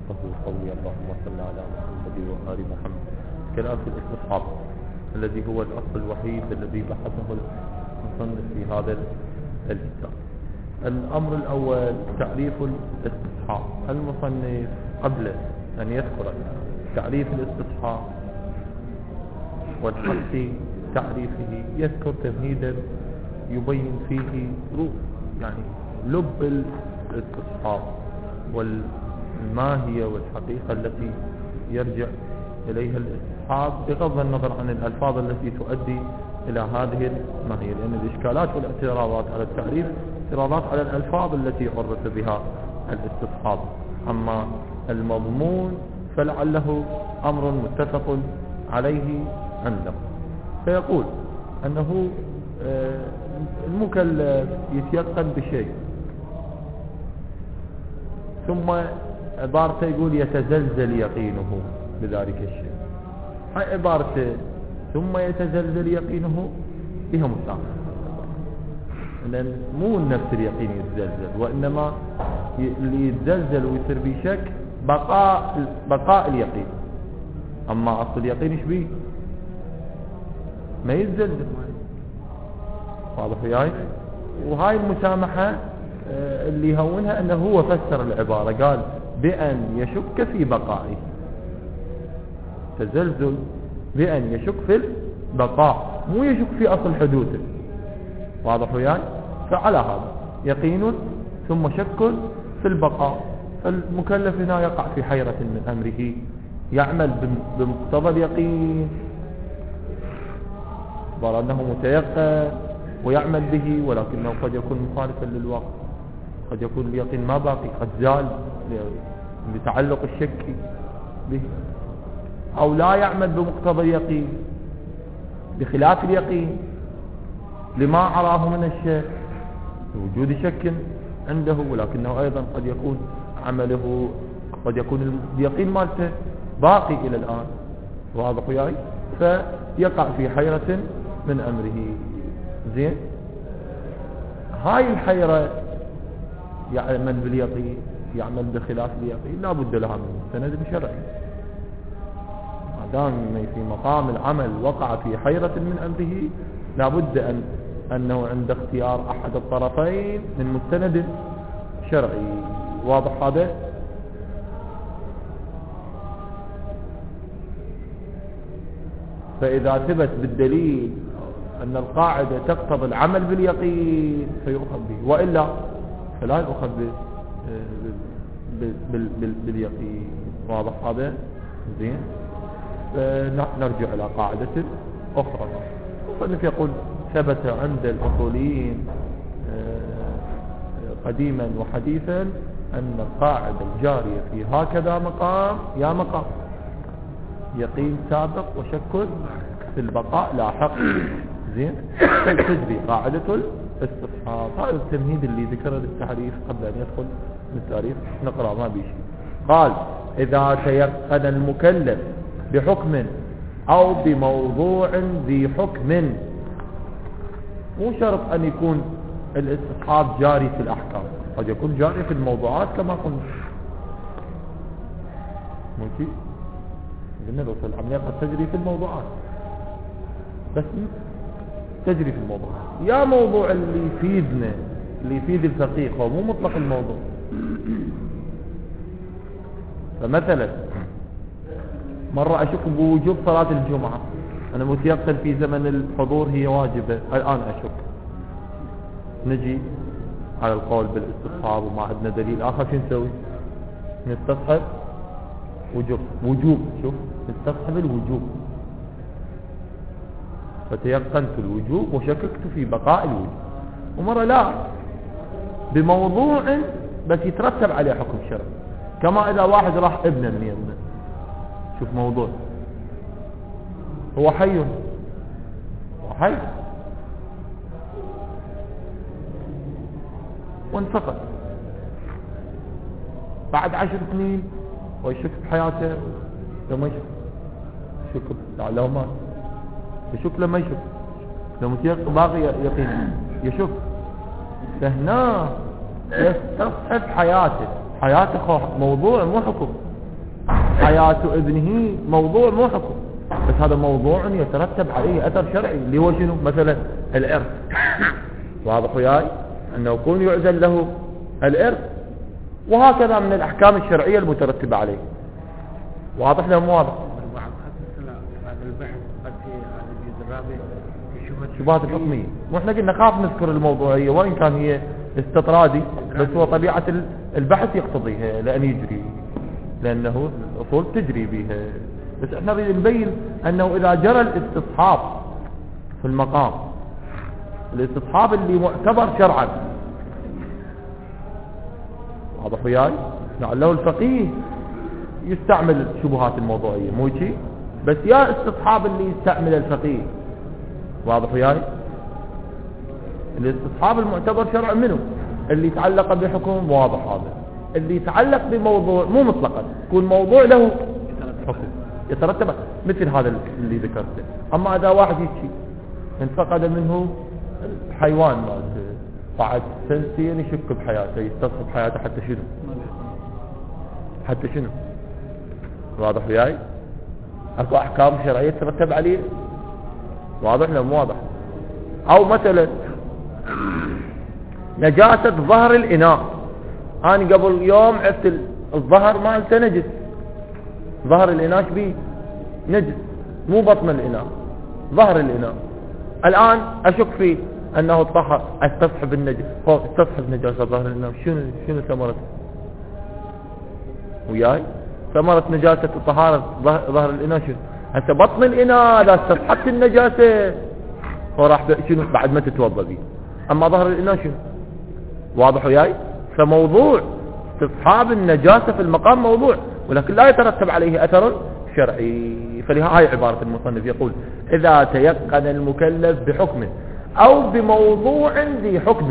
وهو قولي اللهم صل على محمد وآل محمد. كلام في الاستصحاب الذي هو الأصل الوحيد الذي بحثه المصنف في هذا الكتاب. الأمر الأول تعريف الاستصحاب. المصنف قبل أن يذكر تعريف الاستصحاب والحث تعريفه يذكر تمهيدا يبين فيه يعني لب الاستصحاب والماهية والحقيقة التي يرجع إليها الاستصحاب بغض النظر عن الألفاظ التي تؤدي إلى هذه الماهية، لأن الإشكالات والاعتراضات على التعريف اعتراضات على الألفاظ التي عرف بها الاستصحاب. أما المضمون فلعله أمر متفق عليه عنده. فيقول أنه المكلف يتيقن بشيء ثم عبارته يقول يتزلزل يقينه بذلك الشيء. هاي عبارته ثم يتزلزل يقينه فيها مسامحة، لأن مو نفس اليقين يتزلزل، وإنما اللي يتزلزل ويصير بشك بقاء اليقين. أما أصل اليقين إيش بيه؟ ما يتزلزل. واضح وياي؟ وهاي المسامحة اللي يهونها أنه هو فسر العبارة قال بأن يشك في بقائه. تزلزل بأن يشك في البقاء، مو يشك في أصل حدوثه. واضح وياي؟ فعلى هذا يقين ثم شك في البقاء. فالمكلف هنا يقع في حيرة من أمره، يعمل بمقتضى اليقين بل أنه متيقن ويعمل به، ولكنه قد يكون مخالفا للواقع، قد يكون اليقين ما باقي، قد زال لتعلق الشك به، أو لا يعمل بمقتضى اليقين بخلاف اليقين لما عراه من الشك وجود شك عنده، ولكنه أيضا قد يكون عمله قد يكون اليقين مالته باقي إلى الآن. واضح وياي؟ فيقع في حيرة من أمره. زين، هاي الحيرة يعمل باليقين يعمل بخلاف اليقين لا بد لها من مستند شرعي. ما دام في مقام العمل وقع في حيرة من أمره لا بد أنه عند اختيار أحد الطرفين من مستند شرعي. واضح هذا؟ فإذا ثبت بالدليل أن القاعدة تقتضي العمل باليقين فيؤخذ به، وإلا فلا يؤخذ باليقين. واضح هذا؟ زين، نرجع إلى قاعدة أخرى. المصنف يقول ثبت عند الأصوليين قديما وحديثا أن القاعدة الجارية في هكذا مقام يا مقام يقين سابق وشك في البقاء لاحق. زين، تجري قاعدة الاستصحاب. هذا التمهيد اللي ذكره للتعريف قبل أن يدخل للتعريف نقرأ ما بيشي. قال إذا تيقن المكلف بحكم أو بموضوع ذي حكم، مو شرط أن يكون الاستصحاب جاري في الأحكام، قد يكون جاري في الموضوعات كما قلنا. ممكن قلنا لو العملية قد تجري في الموضوعات، بس تجري في الموضوعات. يا موضوع اللي يفيدنا اللي يفيد الفقيه هو مو مطلق الموضوع. فمثلا مرة أشك بوجوب صلاة الجمعة، أنا متيقن في زمن الحضور هي واجبة، الآن أشك، نجي على القول بالاستصحاب وما عندنا دليل آخر، شو نسوي؟ نستصحب وجوب. شوف، نستصحب الوجوب. فتيقنت الوجوب وشككت في بقاء الوجوب. ومرة لا، بموضوع بس يترتب عليه حكم شرعي، كما إذا واحد راح ابنه من يمه، شوف موضوع هو حي وانفقد بعد 10 سنين ويشك بحياته لما يشك لو ما يشك لما يشك لو متيقن باقي يقين يشك، فهنا يستصحب حياته موضوع مو حكم. حياة ابنه موضوع مو حكم، بس هذا موضوع يترتب عليه أثر شرعي اللي هو شنو؟ مثلا الإرث. واضح وياي؟ أنه يكون يعزل له الإرث، وهكذا من الأحكام الشرعية المترتبة عليه. واضح لهم؟ واضح. شبهات الحكمية، واحنا قلنا خاف نذكر الموضوعية وإن كان هي استطرادي، بس هو طبيعة البحث يقتضيها لأن يجري، لأنه الأصول تجري بها. بس احنا نريد نبين أنه إذا جرى الاستصحاب في المقام، الاستصحاب اللي معتبر شرعا، واضح وياي؟ لعله الفقيه يستعمل شبهات الموضوعية مو شيء، بس يا استصحاب اللي يستعمل الفقيه. واضح وياي؟ الاستصحاب المعتبر شرعا منه اللي يتعلق بحكم، واضح هذا اللي يتعلق بموضوع مو مطلقا، يكون موضوع له حكم يترتب مثل هذا اللي ذكرته. اما اذا واحد يشي انفقد منه الحيوان مالته بعد سنتين يشك بحياته، يستصحب حياته حتى شنو؟ حتى شنو؟ واضح وياي؟ اكو احكام شرعية ترتب عليه. واضح ولا مو واضح؟ او مثلا نجاسة ظهر الاناء، انا قبل يوم عرفت الظهر مالته نجس، ظهر الاناء بيه نجس، مو بطن الاناء، ظهر الاناء. الان اشك فيه انه الطهر، استصحب النجس، استصحب نجاسة ظهر الاناء. شنو ثمرة وياي؟ ثمرة نجاسة الطهارة ظهر الاناء شنو؟ هسه بطن الاناء اذا استصحبت النجاسة هو راح شنو بعد ما تتوضا به، اما ظهر الاناء شنو؟ واضح وياي؟ فموضوع استصحاب النجاسة في المقام موضوع، ولكن لا يترتب عليه اثر شرعي. فلهاي عبارة المصنف يقول اذا تيقن المكلف بحكم او بموضوع ذي حكم.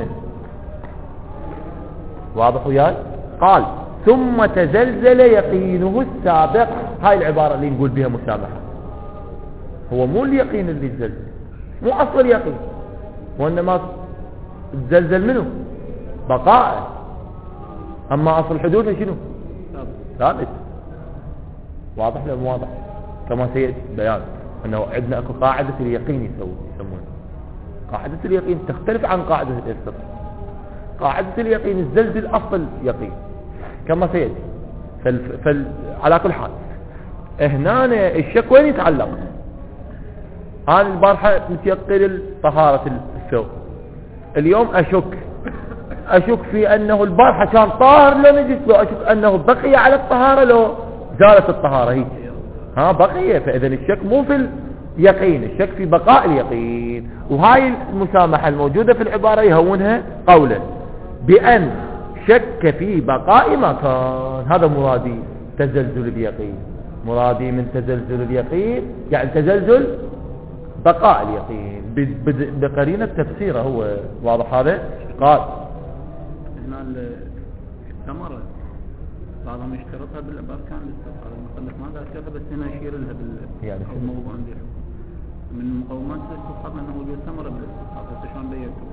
واضح وياي؟ قال ثم تزلزل يقينه السابق. هاي العبارة اللي نقول بها مسامحة، هو مو اليقين اللي تزلزل، مو اصل اليقين، وانما تزلزل منه بقاء، اما اصل حدوثه شنو؟ ثابت. واضح ولا مو واضح؟ كما سيأتي بيان انه عندنا اكو قاعدة اليقين يسمونها قاعدة اليقين، تختلف عن قاعدة الاستطلاع. قاعدة اليقين الزلزل اصل يقين كما سيأتي. على كل حال هنا الشك وين يتعلق؟ انا البارحة متيقن طهارة الثوب، اليوم اشك في انه البارحة كان طاهر لو نجس، لو اشك انه بقي على الطهارة لو زالت الطهارة هيك بقي. فاذا الشك مو في اليقين، الشك في بقاء اليقين. وهاي المسامحة الموجودة في العبارة يهونها قولا بأن شك في بقاء ما كان. هذا مرادي تزلزل اليقين، مرادي من تزلزل اليقين يعني تزلزل بقاء اليقين بقرينة تفسيره هو. واضح هذا؟ قال هنا الثمرة بعضهم يشترطها بالأركان للاستصحاب، المصنف ما ذكرها بس هنا يشير لها يعني الموضوع عندي من مقومات الاستصحاب انه وجود ثمرة بالاستصحاب. هسه شلون بينتم؟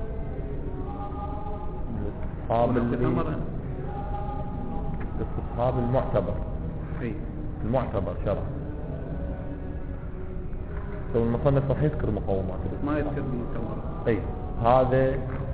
الاستصحاب المعتبر، المعتبر شرعا. لو المصنف راح يذكر مقومات ما يذكر بالثمرة، اي هذا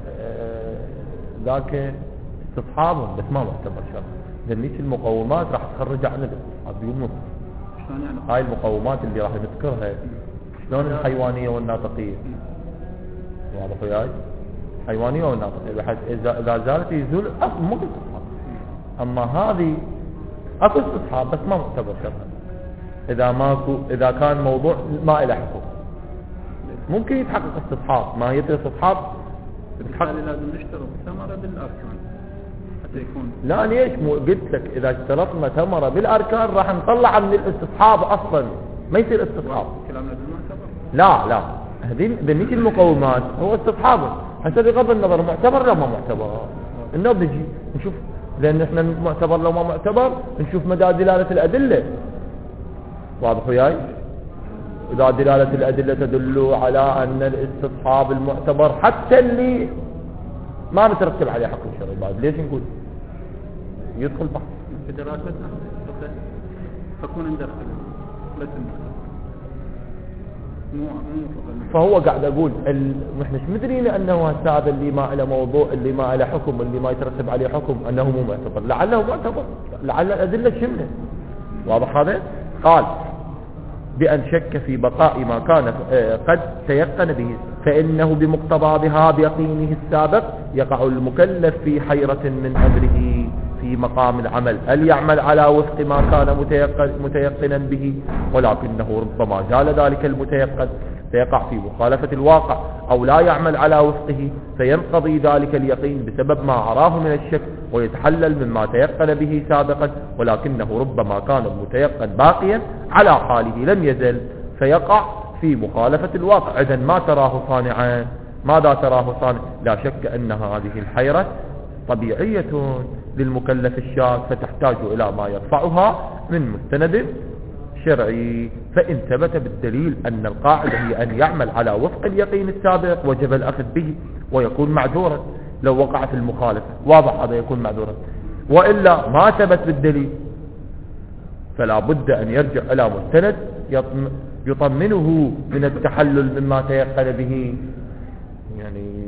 ذاك استصحاب بس ما معتبر شرعا، لان ليش المقومات راح تخرج عن الاستصحاب بيوم. شلون يعني؟ هاي المقومات اللي راح نذكرها شلون الحيوانية والناطقية. واضح وياي؟ حيوانية والناطقية بحيث اذا زالت يزول اصل مو استصحاب. اما هذه اكو استصحاب بس ما معتبر شرعا. اذا كان موضوع ما له حكم ممكن يتحقق استصحاب، ما هي استصحاب بالتالي لازم نشترط ثمرة بالاركان حتى يكون. لا ليش؟ مو قلت لك اذا اشترطنا ثمرة بالاركان راح نطلع من الاستصحاب اصلا، ما يصير استصحاب. كلامنا بالمعتبر لا هذه ذنيك المقومات هو استصحاب. هسه بغض النظر معتبر لو ما معتبر انه بنجي نشوف، لان احنا معتبر لو ما معتبر نشوف مدى دلالة الادلة. واضح وياي؟ إذا دلالة الأدلة تدل على أن الاستصحاب المعتبر حتى اللي ما مترتب عليه حكم شرعي بعد، ليش نقول يدخل بحث في دراستنا فكون ندخل بس مو فهو قاعد اقول احنا مش مدرين انه هذا اللي ما له موضوع، اللي ما له حكم، اللي ما يترتب عليه حكم، انه مو معتبر، لعله معتبر، لعل الادله شمله. واضح هذا؟ قال بأن شك في بقاء ما كان قد تيقن به، فإنه بمقتضى ذهاب يقينه السابق يقع المكلف في حيرة من أمره في مقام العمل، هل يعمل على وفق ما كان متيقنا به، ولكنه ربما زال ذلك المتيقن فيقع في مخالفة الواقع، أو لا يعمل على وفقه فينقضي ذلك اليقين بسبب ما عراه من الشك ويتحلل مما تيقن به سابقا، ولكنه ربما كان المتيقن باقيا على حاله لم يزل فيقع في مخالفة الواقع. إذن ما تراه صانعا، ماذا تراه صانع؟ لا شك أن هذه الحيرة طبيعية للمكلف الشاك، فتحتاج إلى ما يرفعها من مستند شرعي. فإن ثبت بالدليل أن القاعدة هي أن يعمل على وفق اليقين السابق وجب الأخذ به ويكون معذورا لو وقع في المخالفة. واضح هذا؟ يكون معذورا. وإلا ما ثبت بالدليل فلا بد أن يرجع إلى مستند يطمنه من التحلل مما تيقن به. يعني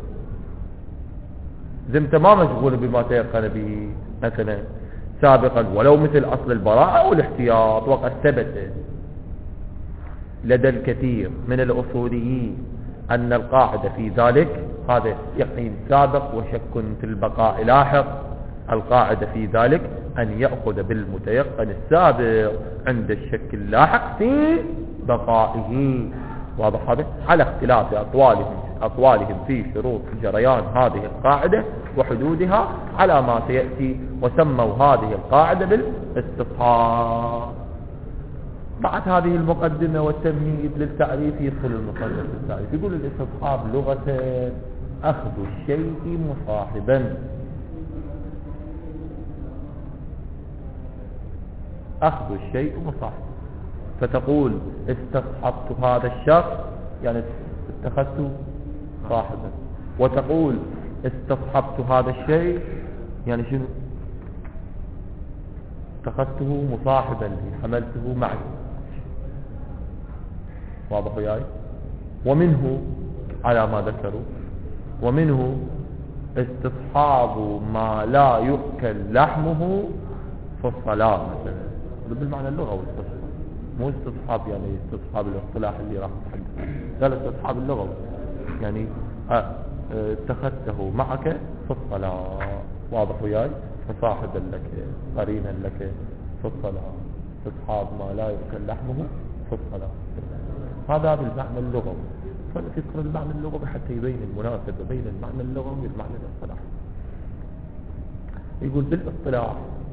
زمت ما مشغول بما تيقن به مثلا سابقا، ولو مثل أصل البراءة أو الاحتياط، وقد ثبت لدى الكثير من الأصوليين أن القاعدة في ذلك هذا يقين سابق وشك في البقاء لاحق. القاعدة في ذلك أن يأخذ بالمتيقن السابق عند الشك اللاحق في بقائه. واضح هذا؟ على اختلاف أقوالهم في شروط جريان هذه القاعدة وحدودها على ما سيأتي، وسموا هذه القاعدة بالاستصحاب. بعد هذه المقدمة والتمهيد للتعريف يدخل المصنف التعريف، يقول الاستصحاب لغة أخذ الشيء مصاحبا. أخذ الشيء مصاحبا، فتقول استصحبت هذا الشخص يعني اتخذته صاحبا، وتقول استصحبت هذا الشيء يعني شنو؟ اتخذته مصاحبا لي، حملته معي. واضح وياي؟ ومنه على ما ذكروا، ومنه استصحاب ما لا يؤكل لحمه في الصلاة مثلا، بالمعنى اللغوي استصحاب، مو استصحاب يعني استصحاب الاصطلاح اللي راح نتحدث، لا استصحاب اللغوي يعني اتخذته معك في الصلاة. واضح وياي؟ فصاحبا لك، قرينا لك في الصلاة، استصحاب ما لا يؤكل لحمه في الصلاة. هذا بالمعنى اللغوي، فنذكر المعنى اللغوي حتى يبين المناسبة بين المعنى اللغوي والمعنى الاصطلاحي. يقول بالاصطلاح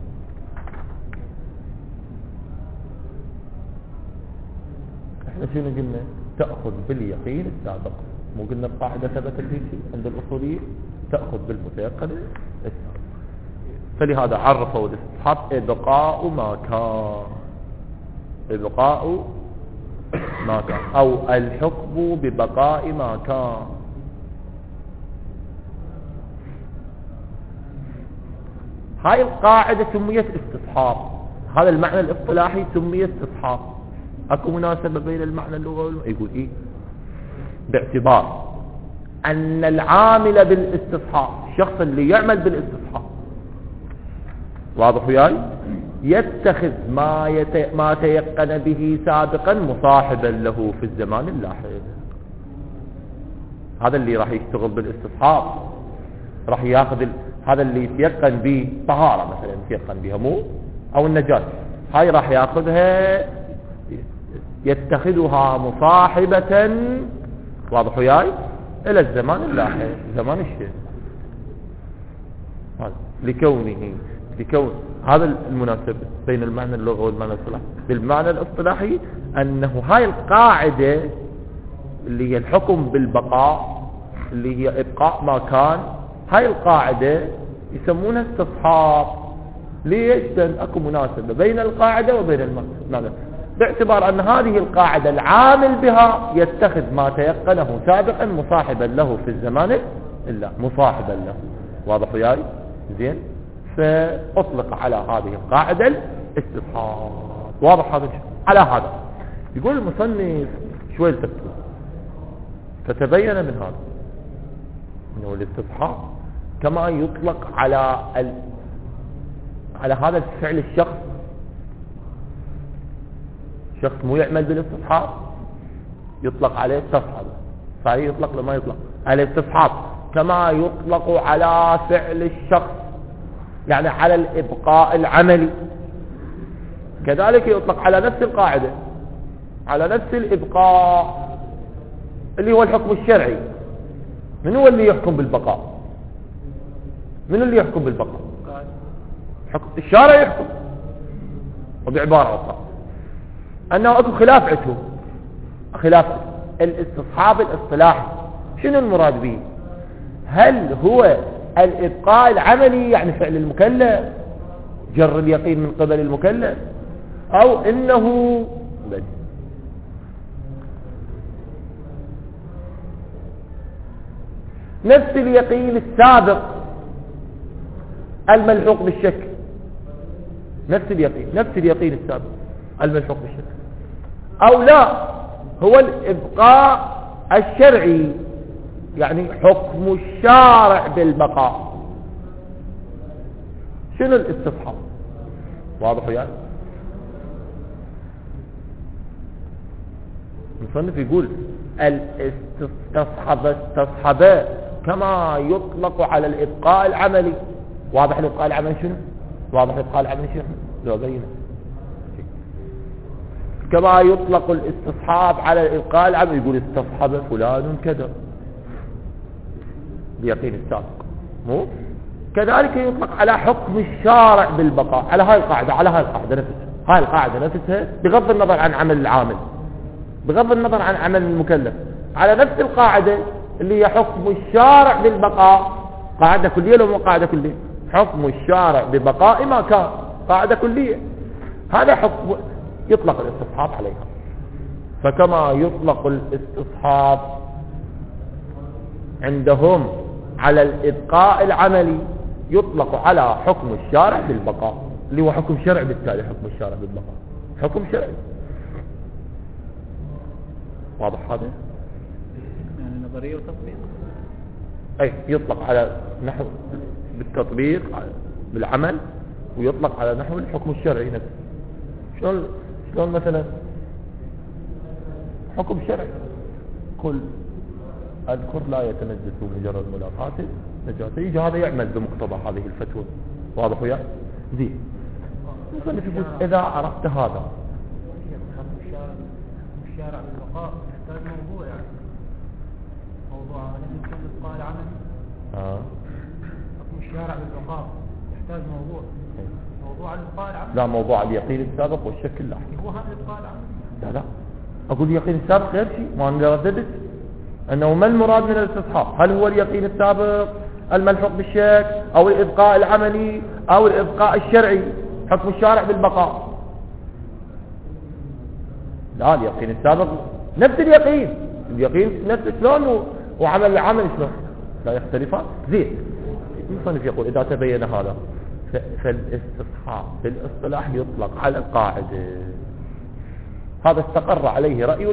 احنا شنو قلنا؟ تأخذ باليقين السابق، مو قلنا القاعدة ثبت في شيء عند الأصوليين؟ تأخذ بالمتيقن السابق. فلهذا عرفوا الاستصحاب إبقاء ما كان، إبقاء ما كان، أو الحكم ببقاء ما كان. هاي القاعدة سميت استصحاب، هذا المعنى الاصطلاحي سميت استصحاب. اكو مناسبة بين المعنى اللغوي؟ يقول ايه؟ باعتبار ان العامل بالاستصحاب، الشخص اللي يعمل بالاستصحاب، واضح وياي؟ يتخذ ما تيقن به سابقا مصاحبا له في الزمان اللاحق. هذا اللي راح يشتغل بالاستصحاب راح ياخذ هذا اللي يتيقن به طهارة مثلا، يتيقن بها مو او النجاة، هاي راح ياخذها يتخذها مصاحبة، واضح وياي؟ الى الزمان اللاحق، زمان الشيء لكون هذا المناسبة بين المعنى اللغوي والمعنى الاصطلاحي. بالمعنى الاصطلاحي انه هاي القاعدة اللي هي الحكم بالبقاء، اللي هي ابقاء ما كان، هاي القاعدة يسمونها استصحاب. ليش؟ لأن اكو مناسبة بين القاعدة وبين المعنى، باعتبار ان هذه القاعدة العامل بها يتخذ ما تيقنه سابقا مصاحبا له في الزمان مصاحبا له. واضح وياي؟ زين؟ فاطلق على هذه القاعدة الاستصحاب. واضح هذا الشيء. على هذا يقول المصنف شوي التفكير، فتبين من هذا انه الاستصحاب كما يطلق على هذا الفعل الشخص، شخص مو يعمل بالاستصحاب يطلق عليه استصحاب، صحيح يطلق لما يطلق على الاستصحاب كما يطلق على فعل الشخص يعني على الإبقاء العملي، كذلك يطلق على نفس القاعدة على نفس الإبقاء اللي هو الحكم الشرعي. من هو اللي يحكم بالبقاء؟ من اللي يحكم بالبقاء؟ حكم الشارع يحكم. وبعبارة أخرى أنه أكو خلاف عندهم، خلاف الاستصحاب الاصطلاحي شنو المراد به؟ هل هو الإبقاء العملي يعني فعل المكلف جر اليقين من قبل المكلف، أو إنه نفس اليقين السابق الملحوق بالشك، نفس اليقين السابق الملحوق بالشك، أو لا هو الإبقاء الشرعي يعني حكم الشارع بالبقاء. شنو الاستصحاب؟ واضح يعني؟ المصنف يقول استصحب كما يطلق على الإبقاء العملي. واضح الإبقاء العملي شنو؟ واضح الإبقاء العملي شنو؟ لو بينه كما يطلق الاستصحاب على الإبقاء العملي، يقول استصحب فلان كذا بيقين السابق، مو كذلك يطلق على حكم الشارع بالبقاء، على هاي القاعدة نفسها، هاي القاعدة نفسها بغض النظر عن عمل العامل، بغض النظر عن عمل المكلف، على نفس القاعدة اللي هي حكم الشارع بالبقاء. قاعدة كلية لو مو قاعدة كلية؟ حكم الشارع ببقاء ما كان، قاعدة كلية. هذا حكم يطلق الاستصحاب عليها. فكما يطلق الاستصحاب عندهم على الإبقاء العملي يطلق على حكم الشارع بالبقاء، اللي هو حكم شرعي، بالتالي حكم الشارع بالبقاء حكم شرعي. واضح هذا؟ يعني نظرية وتطبيق. أي يطلق على نحو بالتطبيق بالعمل، ويطلق على نحو الحكم الشرعي نفسه. شلون مثلا حكم شرعي كل الذكر لا يتنجس مجرد ملاقاته نجاسة، يجي هذا يعمل بمقتضى هذه الفتوى. واضح وياه؟ زين. المصنف يقول إذا عرفت هذا الشارع بالبقاء يحتاج موضوع، يعني موضوع لم يكن الإبقاء العملي. حكم الشارع بالبقاء يحتاج موضوع الإبقاء العملي. لا، موضوع اليقين السابق والشك اللاحق. هو هذا الإبقاء العملي. لا أقول اليقين السابق غير شيء، ما أنا رددت أنه ما المراد من الاستصحاب؟ هل هو اليقين السابق الملحوق بالشك، أو الإبقاء العملي، أو الإبقاء الشرعي حكم الشارع بالبقاء؟ لا، اليقين السابق نفس اليقين نفس شلون، وعمل العمل شلون، لا يختلفان. زين. المصنف يقول إذا تبين هذا فالاستصحاب بالاصطلاح يطلق على القاعدة. هذا استقر عليه رأي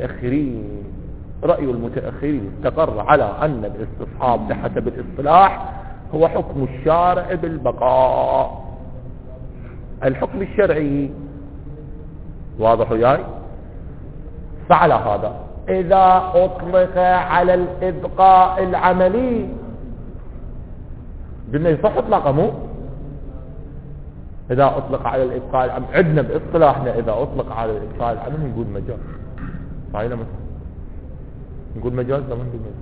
المتأخرين استقر على أن الاستصحاب بحسب الاصطلاح هو حكم الشارع بالبقاء، الحكم الشرعي. واضح وياي؟ فعلى هذا إذا أطلق على الإبقاء العملي قلنا يصح إطلاقه، مو إذا أطلق على الإبقاء العملي عندنا باصطلاحنا إذا أطلق على الإبقاء العملي نقول مجاز. صحيح لما نقول مجاز لما نقول مجاز.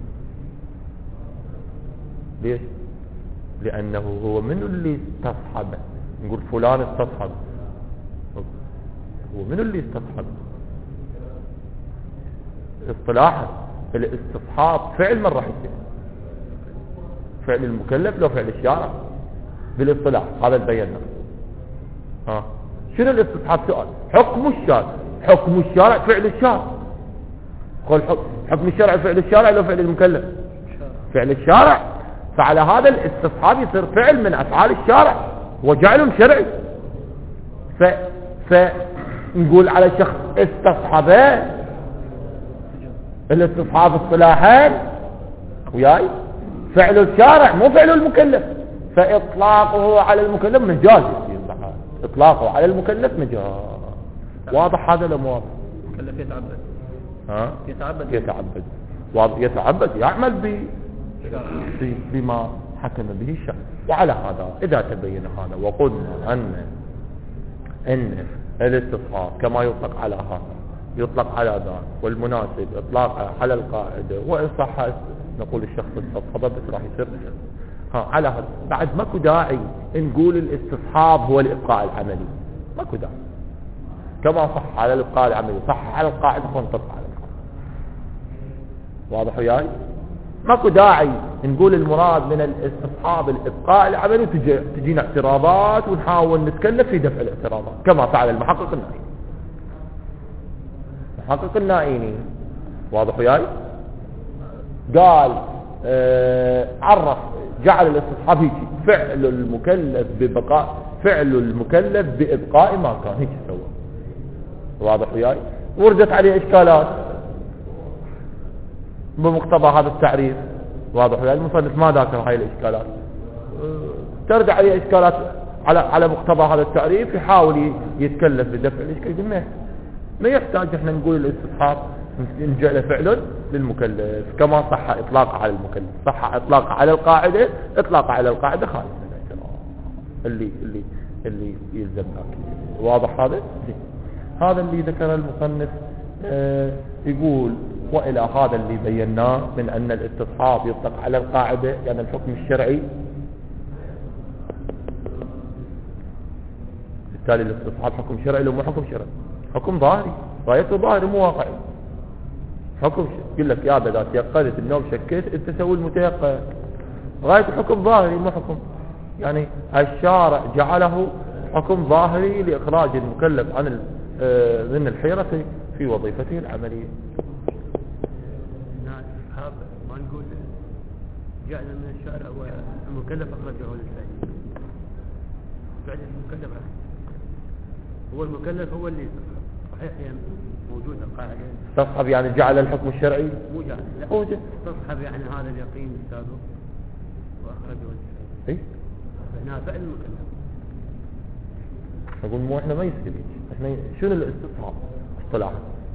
ليش؟ لأنه هو من اللي استصحب؟ نقول فلان استصحب، هو من اللي استصحب؟ اصطلاحا الاستصحاب فعل من راح يصير؟ فعل المكلف لو فعل الشارع بالاصطلاح. هذا البينا. شنو الاستصحاب؟ سؤال. حكم الشارع فعل الشارع. قول حكم الشارع فعل الشارع لو فعل المكلف؟ فعل الشارع. فعلى هذا الاستصحاب يصير فعل من افعال الشارع وجعل شرعي. نقول على شخص استصحبه الاستصحاب اصطلاحا وياي فعل الشارع مو فعل المكلف، فإطلاقه على المكلف مجاز يصير بعد، إطلاقه على المكلف مجاز. واضح هذا ولا مو واضح؟ المكلف يتعبد. ها؟ يتعبد. واضح، يتعبد يعمل بما حكم به الشرع. وعلى هذا إذا تبين هذا وقلنا أن الاستصحاب كما يطلق على هذا يطلق على ذا، والمناسب إطلاقه على القاعدة، وإن صح نقول الشخص استصحبه بس راح يصير على هذا. بعد ماكو داعي نقول الاستصحاب هو الإبقاء العملي، ماكو داعي. كما صح على الإبقاء العملي صح على القاعدة فانطبق على القاعدة. واضح وياي؟ ماكو داعي نقول المراد من الاستصحاب الإبقاء العملي تجينا اعتراضات ونحاول نتكلف في دفع الاعتراضات كما فعل المحقق النائي. محقق النائيني واضح وياي؟ قال عرف جعل الاستصحاب هيك فعل المكلف بإبقاء ما كان، هيك سوى. واضح وياي؟ وردت عليه إشكالات بمقتضى هذا التعريف. واضح وياي؟ المصنف ما ذكر هاي الإشكالات، ترد عليه إشكالات على مقتضى هذا التعريف، يحاول يتكلف بدفع الإشكال. ما يحتاج احنا نقول الاستصحاب نجعل فعل للمكلف كما صح اطلاقه على المكلف، صح اطلاقه على القاعده، اطلاقه على القاعده خالص من الاعتراض اللي يلزم اكيد. واضح هذا اللي ذكر المصنف. يقول والى هذا اللي بيناه من ان الاستصحاب يطلق على القاعده، يعني الحكم الشرعي، بالتالي الاستصحاب حكم شرعي لو مو حكم شرعي، حكم ظاهري، غايته ظاهري مو واقعي. حكم يقول لك يا بدات يقظت النوم شكيت انت سوي المتيقظ، غاية الحكم ظاهري مو حكم، يعني الشارع جعله حكم ظاهري لإخراج المكلف عن من الحيرة في وظيفته العملية. الاستصحاب ما نقول جعل من الشارع والمكلف أخرجه للفعل، فعل المكلف هو المكلف هو اللي صحيح يعني موجودة القاعدة. استصحب يعني جعل الحكم الشرعي مو جعل، لا استصحب يعني هذا اليقين السابق وأخرجه للفعل. اي هنا فعل المكلف. نقول مو احنا ما يصير، احنا شنو الاستصحاب اصطلاحا؟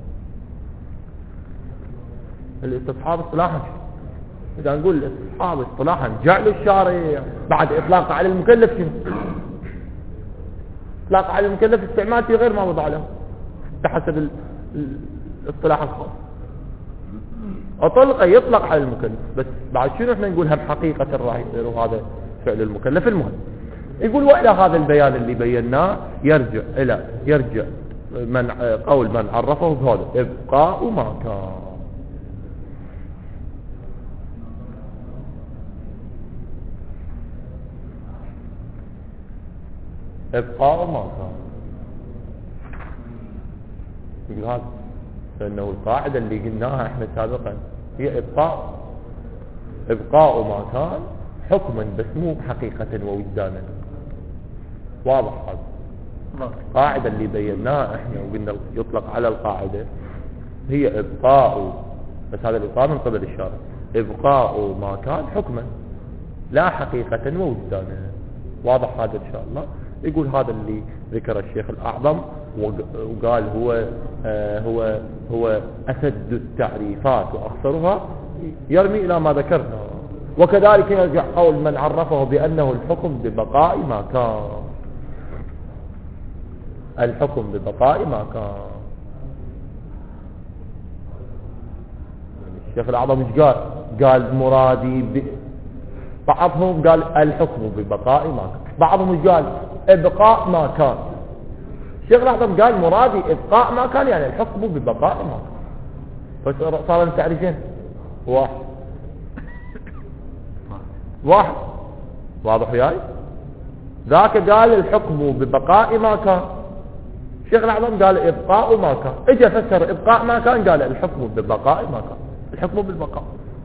الاستصحاب اصطلاحا اذا نقول الاستصحاب اصطلاحا جعل الشارع بعد اطلاقه على المكلف، شنو اطلاق على المكلف استعمال في غير ما وضع له بحسب الاصطلاح الخاص. اطلق يطلق على المكلف، بس بعد شنو احنا نقول هم حقيقة راح يصير هذا فعل المكلف. المهم يقول والى هذا البيان اللي بيناه يرجع من قول من عرفه بهذا ابقاء ما كان. ابقاء ما كان يقول هذا، لانه القاعدة اللي قلناها احنا سابقا هي ابقاء ما كان حكما بس مو حقيقة ووجدانا. واضح هذا القاعدة اللي بيناها احنا وقلنا يطلق على القاعدة هي ابقاء، بس هذا الابقاء من قبل الشارع، ابقاء ما كان حكما لا حقيقة ووجدانا. واضح هذا ان شاء الله. يقول هذا اللي ذكر الشيخ الأعظم وقال هو أسد التعريفات وأخسرها، يرمي إلى ما ذكرنا. وكذلك يرجع قول من عرفه بأنه الحكم ببقاء ما كان، الحكم ببقاء ما كان. الشيخ الأعظم ايش قال مرادي بعضهم قال الحكم ببقاء ما كان، بعضهم قال ابقاء ما كان. الشيخ الأعظم قال مرادي ابقاء ما كان يعني الحكم ببقاء ما كان. فصار التعريفين واحد. واضح وياي؟ ذاك قال الحكم ببقاء ما كان، الشيخ الأعظم قال ابقاء ما كان، اجى فسر ابقاء ما كان قال الحكم ببقاء ما كان، الحكم بالبقاء.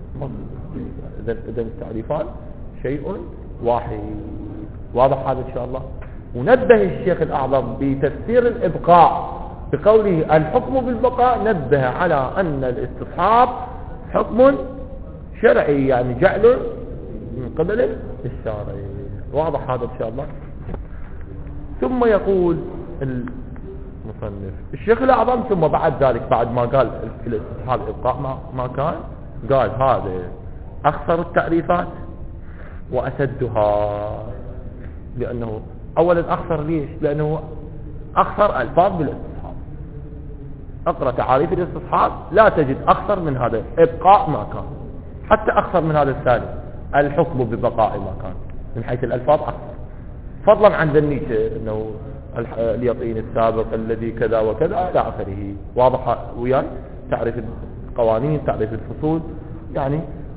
اذا التعريفان شيء واحد. واضح هذا ان شاء الله. ونبه الشيخ الأعظم بتفسير الإبقاء بقوله الحكم بالبقاء نبه على أن الاستصحاب حكم شرعي، يعني جعله من قبل الشارع. واضح هذا إن شاء الله. ثم يقول المصنف الشيخ الأعظم ثم بعد ذلك، بعد ما قال الاستصحاب إبقاء ما كان، قال هذا أخسر التعريفات وأسدها. لأنه أولا أخسر ليش؟ لأنه أخسر ألفاظ بالاستصحاب. أقرأ تعريف الاستصحاب لا تجد أخسر من هذا إبقاء ما كان، حتى أخسر من هذا الثاني الحكم ببقاء ما كان من حيث الألفاظ أخسر، فضلا عن ذنيته أنه اليقين السابق الذي كذا وكذا إلى آخره. واضح وياي؟ تعرف القوانين، تعرف الفصول، يعني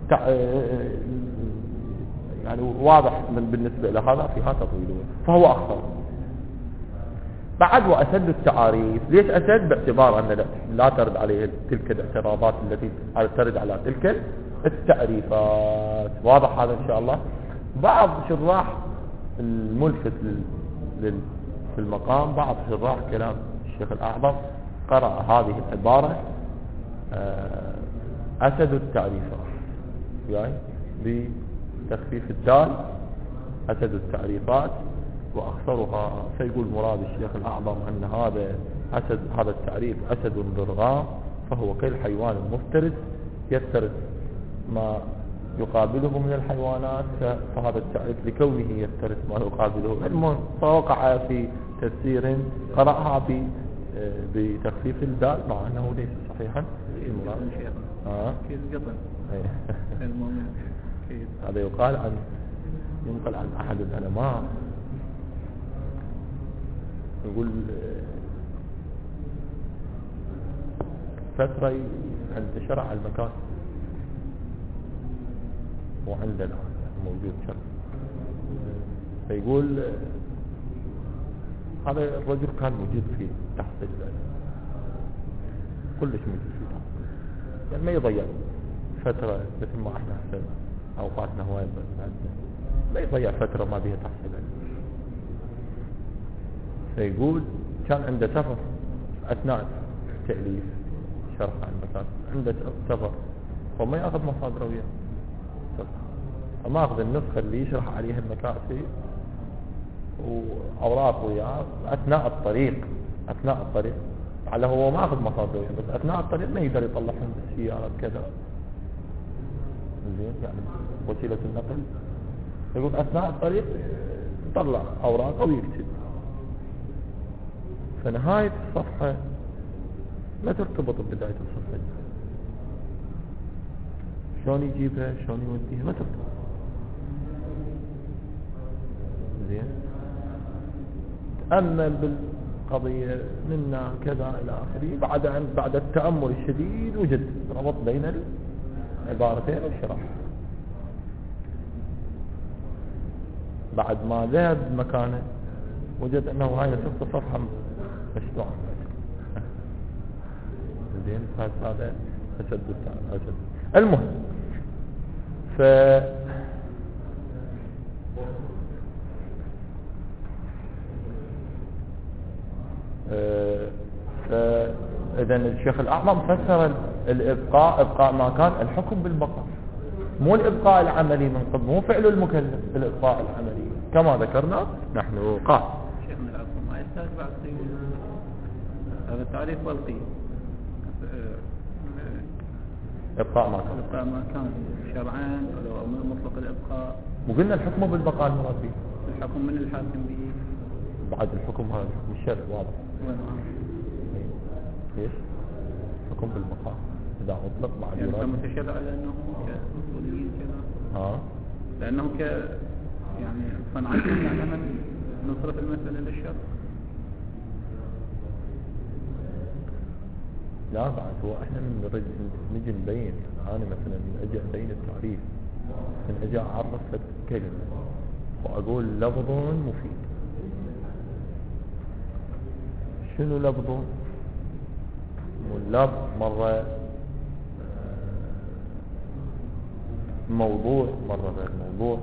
واضح بالنسبة إلى هذا فيها تطويل، فهو أخطر. بعد وأسد التعاريف. ليش أسد؟ باعتبار أن لا ترد عليه تلك الاعتراضات التي ترد على تلك التعريفات. واضح هذا إن شاء الله. بعض شراح الملفت في المقام، بعض شراح كلام الشيخ الأعظم قرأ هذه العبارة أسد التعريفات، يعني بتخفيف الدال أسد التعريفات وأخسرها. فيقول مراد الشيخ الأعظم أن هذا التعريف أسد ضرغام، فهو كالحيوان المفترس يفترس ما يقابله من الحيوانات، فهذا التعريف لكونه يفترس ما يقابله. المهم فوقع في تفسير قرأها بتخفيف الدال مع أنه ليس صحيحا. كيس قطن. هذا ينقل عن أحد العلماء يقول فترة عند شرع المكان وعندنا موجود شرع، فيقول هذا الرجل كان موجود في تحصيل العلم، كلش موجود في تحصيل، يعني ما يضيع فترة مثل ما احنا حسنا اوقاتنا هواي، ما يضيع فترة ما بيها تحصيل علم. فيقول كان عنده سفر اثناء تأليف شرح عن المكان، عنده سفر وما ياخذ مصادر وياه، فما اخذ النسخة اللي يشرح عليها المكاسي واوراق وياه اثناء الطريق على هو ما اخذ مصادر وياه، بس اثناء الطريق ما يقدر يطلعهم بالسيارة كذا، زين يعني وسيلة النقل. يقول اثناء الطريق يطلع اوراق او يكتب، فنهاية الصفحة ما ترتبط ببداية الصفحة، شلون يجيبها شلون يوديها ما ترتبط. زين تأمل بالقضية منا كذا إلى آخره، بعد التأمل الشديد وجد ربط بين العبارتين والشرح. بعد ما ذهب مكانه وجد أنه هاي نصف الصفحة مشروع. زين هذا أسد. المهم إذن الشيخ الأعظم فسر إبقاء ما كان الحكم بالبقاء، مو الإبقاء العملي من قبل، مو فعل المكلف، الإبقاء العملي كما ذكرنا نحن. قال شيخنا العظم ما يحتاج بعد قيود هذا التعريف والقيود. إبقاء ما كان شرعان أو مطلق الإبقاء، وقلنا الحكم بالبقاء المراد به الحكم من الحاكم به. بعد الحكم هذا الحكم الشرعي واضح. ايش حكم بالبقاء اذا اطلق بعد يعني كان متشرع لانه كاصوليين كذا، لانه يعني صنعتهم على من نصرف المسألة للشرع. لا بعد هو احنا نجي نبين، يعني انا مثلا من اجي ابين التعريف، من اجي اعرف لك كلمة واقول لفظ مفيد. شنو لفظ؟ واللفظ مرة موضوع مرة غير موضوع،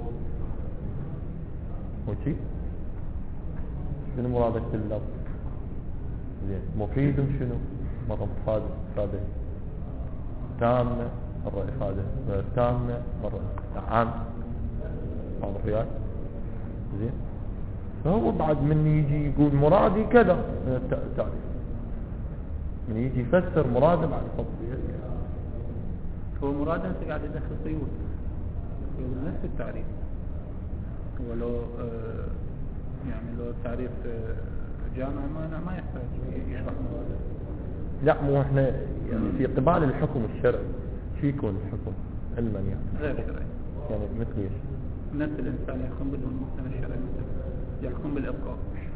وشي شنو مرادك باللفظ؟ زين. مفيد شنو؟ مرة إفادة تامة، مرة إفادة غير تامة، مرة عام. واضح وياك؟ زين. فهو بعد من يجي يقول مرادي كذا من التعريف، من يجي يفسر مراده بعد فضل. هو مراده انت قاعد يدخل قيود نفس التعريف. ولو يعني لو التعريف جامع ما يحتاج يشرح مراده. لا، مو احنا يعني في قبال الحكم الشرعي شو يكون الحكم علما يعني غير شرعي، يعني مثل ايش؟ نفس الانسان يحكم بدون محكم الشرعي، مثل يحكم بالابقاء.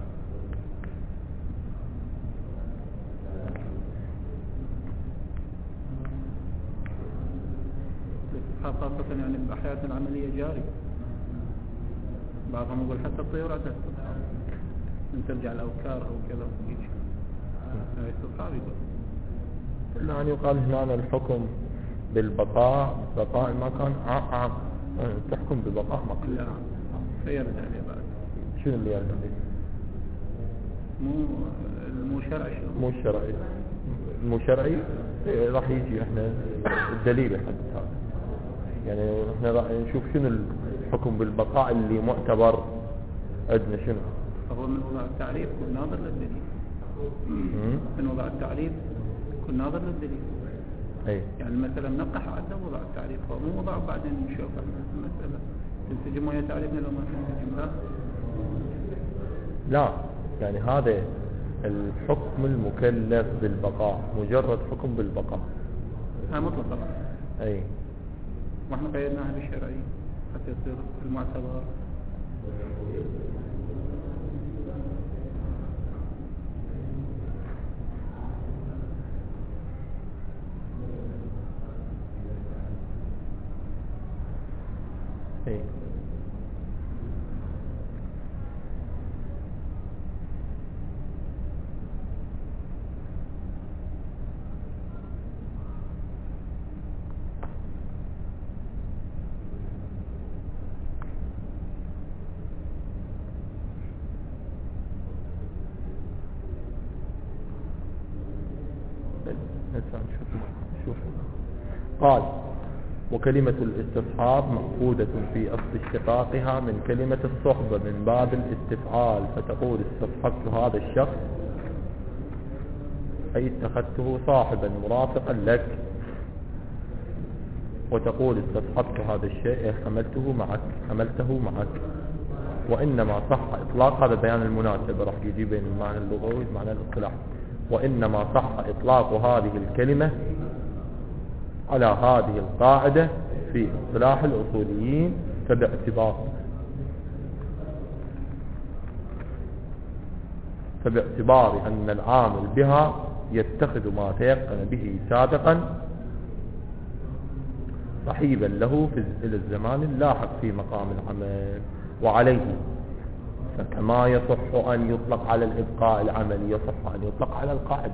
خاصة يعني بحياتنا العملية جاري. بعضهم يقول حتى الطيور عندها استصحاب، من ترجع الأوكار أو كذا يجي استصحاب. يقول يعني يقال هنا الحكم بالبقاء ما كان عام، تحكم بالبقاء مقلوب. لا فيرجع لي بعد. شنو اللي يرجع لي؟ مو شرعي. مو شرعي راح يجي احنا الدليل حد هذا. يعني احنا راح نشوف شنو الحكم بالبقاء اللي معتبر عندنا. شنو هو من وضع التعريف كن ناظر للدليل. من وضع التعريف كن ناظر للدليل. اي يعني مثلا نقح عدة وضع التعريف، هو مو وضع بعدين نشوف المسألة تنسجم ويا تعريفنا لو ما تنسجم. لا يعني هذا الحكم المكلف بالبقاء مجرد حكم بالبقاء مطلقا. اي واحنا قيدناها بالشرعي حتى يصير المعتبر. اي شوف. قال وكلمة الاستصحاب مأخوذة في أصل اشتقاقها من كلمة الصحبة من باب الاستفعال، فتقول استصحبت هذا الشخص أي اتخذته صاحبا مرافقا لك، وتقول استصحبت هذا الشيء حملته معك. وإنما صح إطلاق، هذا بيان المناسبة راح يجي بين المعنى اللغوي والمعنى الاصطلاحي. وإنما صح إطلاق هذه الكلمة على هذه القاعدة في اصطلاح الأصوليين فباعتبار أن العامل بها يتخذ ما تيقن به سابقا صحيبا له في الزمان اللاحق في مقام العمل. وعليه فكما يصح أن يطلق على الإبقاء العملي يصح أن يطلق على القاعدة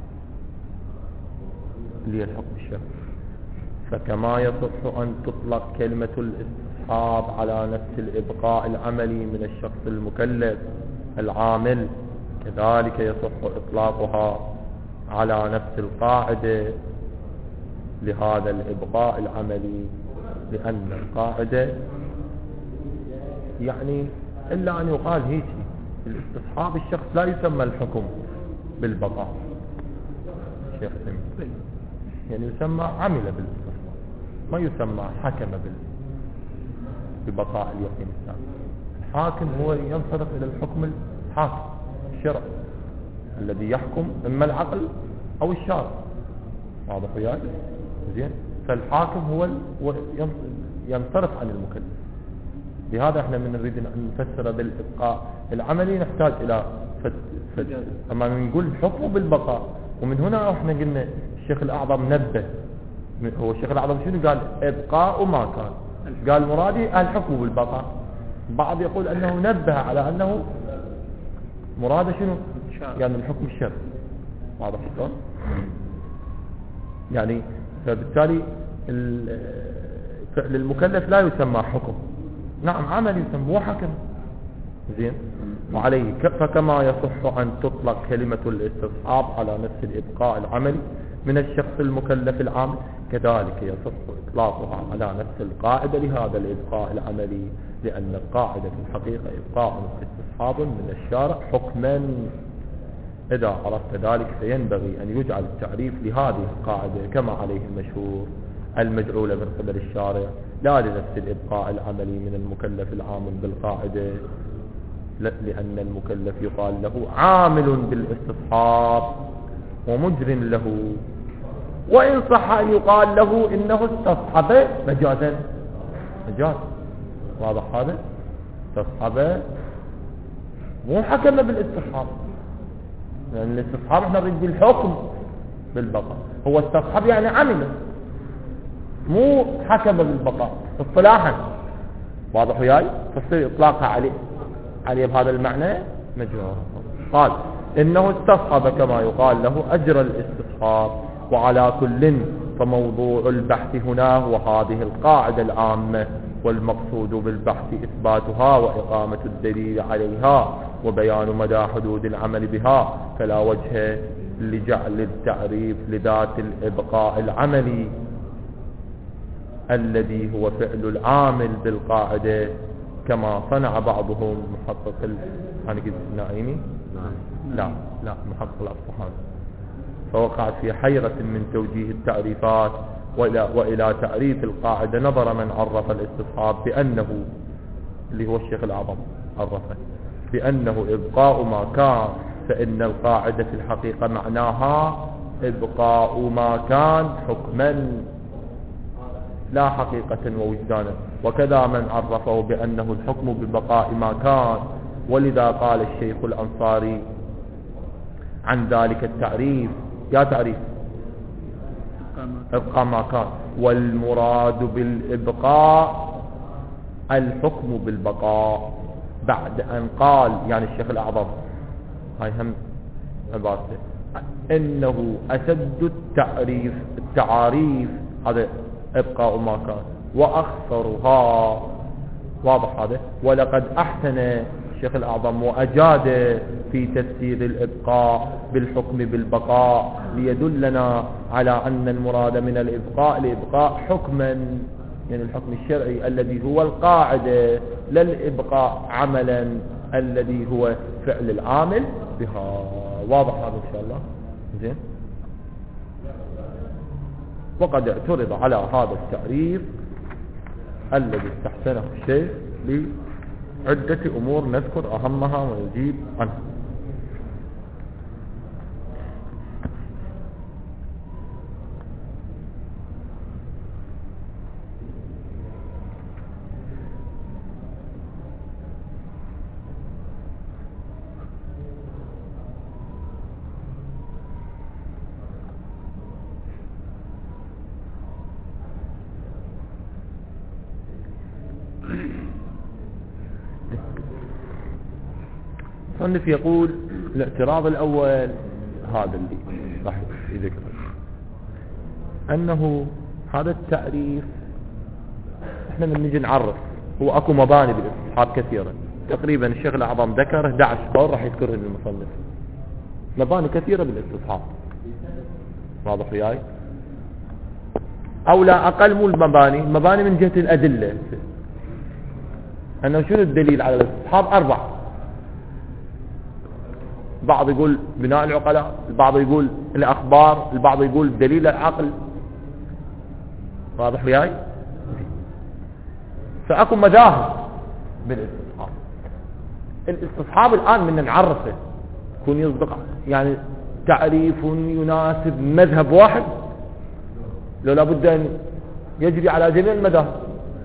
اللي هي الحكم الشرعي. فكما يصح أن تطلق كلمة الاستصحاب على نفس الإبقاء العملي من الشخص المكلف العامل، كذلك يصح إطلاقها على نفس القاعدة لهذا الإبقاء العملي، لأن القاعدة يعني إلا أن يقال هيك الاستصحاب الشخص لا يسمى الحكم بالبقاء شيخ سمي، يعني يسمى عمل بالاستصحاب، ما يسمى حكم ببقاء اليقين الثاني. الحاكم هو ينصرف إلى الحكم الحاكم الشرعي الذي يحكم إما العقل أو الشارع. واضح وياك؟ زين. فالحاكم هو ينصرف عن المكلف. لهذا احنا من نريد ان نفسر بالابقاء العملي نحتاج الى اما نقول الحكم بالبقاء. ومن هنا احنا قلنا الشيخ الاعظم نبه، هو الشيخ الاعظم شنو قال؟ ابقاء وما كان، قال مرادي الحكم بالبقاء. بعض يقول انه نبه على انه مراده شنو؟ يعني الحكم الشرعي. واضح شلون؟ يعني فبالتالي فعل المكلف لا يسمى حكم، نعم عمل يسمى، هو حكم زين. وعليه فكما يصح أن تطلق كلمة الاستصحاب على نفس الإبقاء العملي من الشخص المكلف العام، كذلك يصح إطلاقها على نفس القاعدة لهذا الإبقاء العملي، لأن القاعدة في الحقيقة إبقاء استصحاب من الشارع حكما. إذا عرفت ذلك فينبغي أن يجعل التعريف لهذه القاعدة كما عليه المشهور المجعولة من قبل الشارع، لا لنفس الإبقاء العملي من المكلف العامل بالقاعدة، لأن المكلف يقال له عامل بالاستصحاب ومجر له، وإن صح أن يقال له إنه استصحب مجازا، مجاز. واضح هذا؟ استصحب مو حكم بالاستصحاب، لأن الاستصحاب احنا نريد بالحكم بالبقاء، هو استصحب يعني عمل، مو حكم بالبقاء اصطلاحا. واضح وياي؟ فصير إطلاقها عليه بهذا المعنى مجاز. قال إنه استصحب كما يقال له أجر الاستصحاب. وعلى كل فموضوع البحث هنا هو هذه القاعدة العامة، والمقصود بالبحث إثباتها وإقامة الدليل عليها وبيان مدى حدود العمل بها، فلا وجه لجعل التعريف لذات الإبقاء العملي الذي هو فعل العامل بالقاعدة كما صنع بعضهم. محقق النعيمي لا محقق الأصفهاني، فوقع في حيرة من توجيه التعريفات وإلى تعريف القاعدة نظر من عرف الاستصحاب بأنه، اللي هو الشيخ الأعظم، عرفه بأنه إبقاء ما كان، فإن القاعدة في الحقيقة معناها إبقاء ما كان حكما لا حقيقة ووجدانا، وكذا من عرفه بأنه الحكم ببقاء ما كان. ولذا قال الشيخ الأنصاري عن ذلك التعريف، يا تعريف ابقى ما كان، والمراد بالإبقاء الحكم بالبقاء، بعد أن قال يعني الشيخ الأعظم، هاي هم عبارته، إنه أشد التعاريف هذا ابقاء ما كان وأخسرها. واضح هذا؟ ولقد أحسن الشيخ الأعظم وأجاد في تفسير الإبقاء بالحكم بالبقاء ليدلنا على أن المراد من الإبقاء حكما، يعني الحكم الشرعي الذي هو القاعدة، لا الإبقاء عملا الذي هو فعل العامل بها. واضح هذا إن شاء الله؟ زين. وقد اعترض على هذا التعريف الذي استحسنه الشيخ لعدة أمور نذكر أهمها ونجيب عنها. المصنف يقول الاعتراض الأول هذا اللي راح يذكره، أنه هذا التعريف احنا من نجي نعرف، هو اكو مباني بالاستصحاب كثيرة، تقريبا الشيخ الأعظم ذكر 11 قول راح يذكرها المصنف، مباني كثيرة بالاستصحاب. واضح وياي؟ أو لا أقل مو المباني من جهة الأدلة، أنه شنو الدليل على الاستصحاب؟ 4. البعض يقول بناء العقلاء، البعض يقول الأخبار، البعض يقول دليل العقل. واضح وياي؟ فأكو مذاهب بالاستصحاب. الاستصحاب الآن من نعرفه يكون يصدق يعني تعريف يناسب مذهب واحد، لو لابد أن يجري على جميع المذاهب،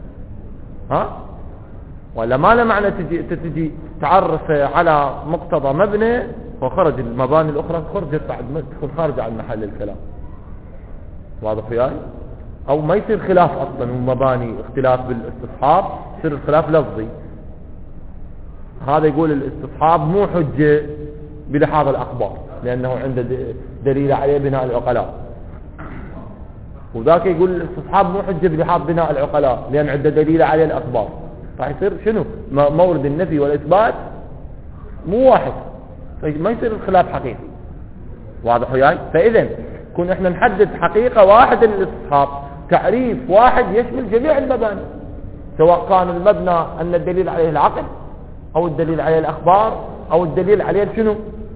ولا ما له معنى تجي تعرف على مقتضى مبنى وخرج المباني الأخرى خرجت بعد ما تكون خارجة عن محل الكلام. واضح وياي؟ أو ما يصير خلاف أصلا ومباني اختلاف بالاستصحاب، يصير الخلاف لفظي. هذا يقول الاستصحاب مو حجة بلحاظ الأخبار لأنه عنده دليل عليه بناء العقلاء، وذاك يقول الاستصحاب مو حجة بلحاظ بناء العقلاء لأن عنده دليل عليه الأخبار. راح يصير شنو؟ مورد النفي والإثبات مو واحد، ما يصير الخلاف حقيقي. واضح وياي؟ فإذا كون احنا نحدد حقيقة واحد للاستصحاب، تعريف واحد يشمل جميع المباني، سواء كان المبنى أن الدليل عليه العقل أو الدليل عليه الأخبار أو الدليل عليه شنو؟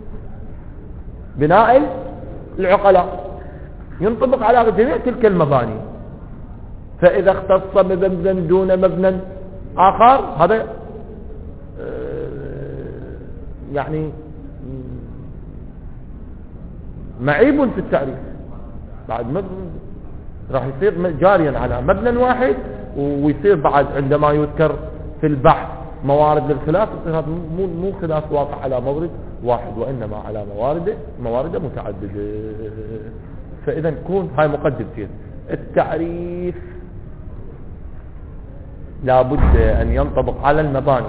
بناء العقلاء، ينطبق على جميع تلك المباني. فإذا اختص بمبنى دون مبنى آخر هذا يعني معيب في التعريف، بعد راح يصير جاريا على مبنى واحد، ويصير بعد عندما يذكر في البحث موارد للخلاف يصير هذا مو خلاف واقع على مورد واحد، وإنما على موارد متعددة. فإذا نكون هاي مقدمتين. التعريف لابد أن ينطبق على المباني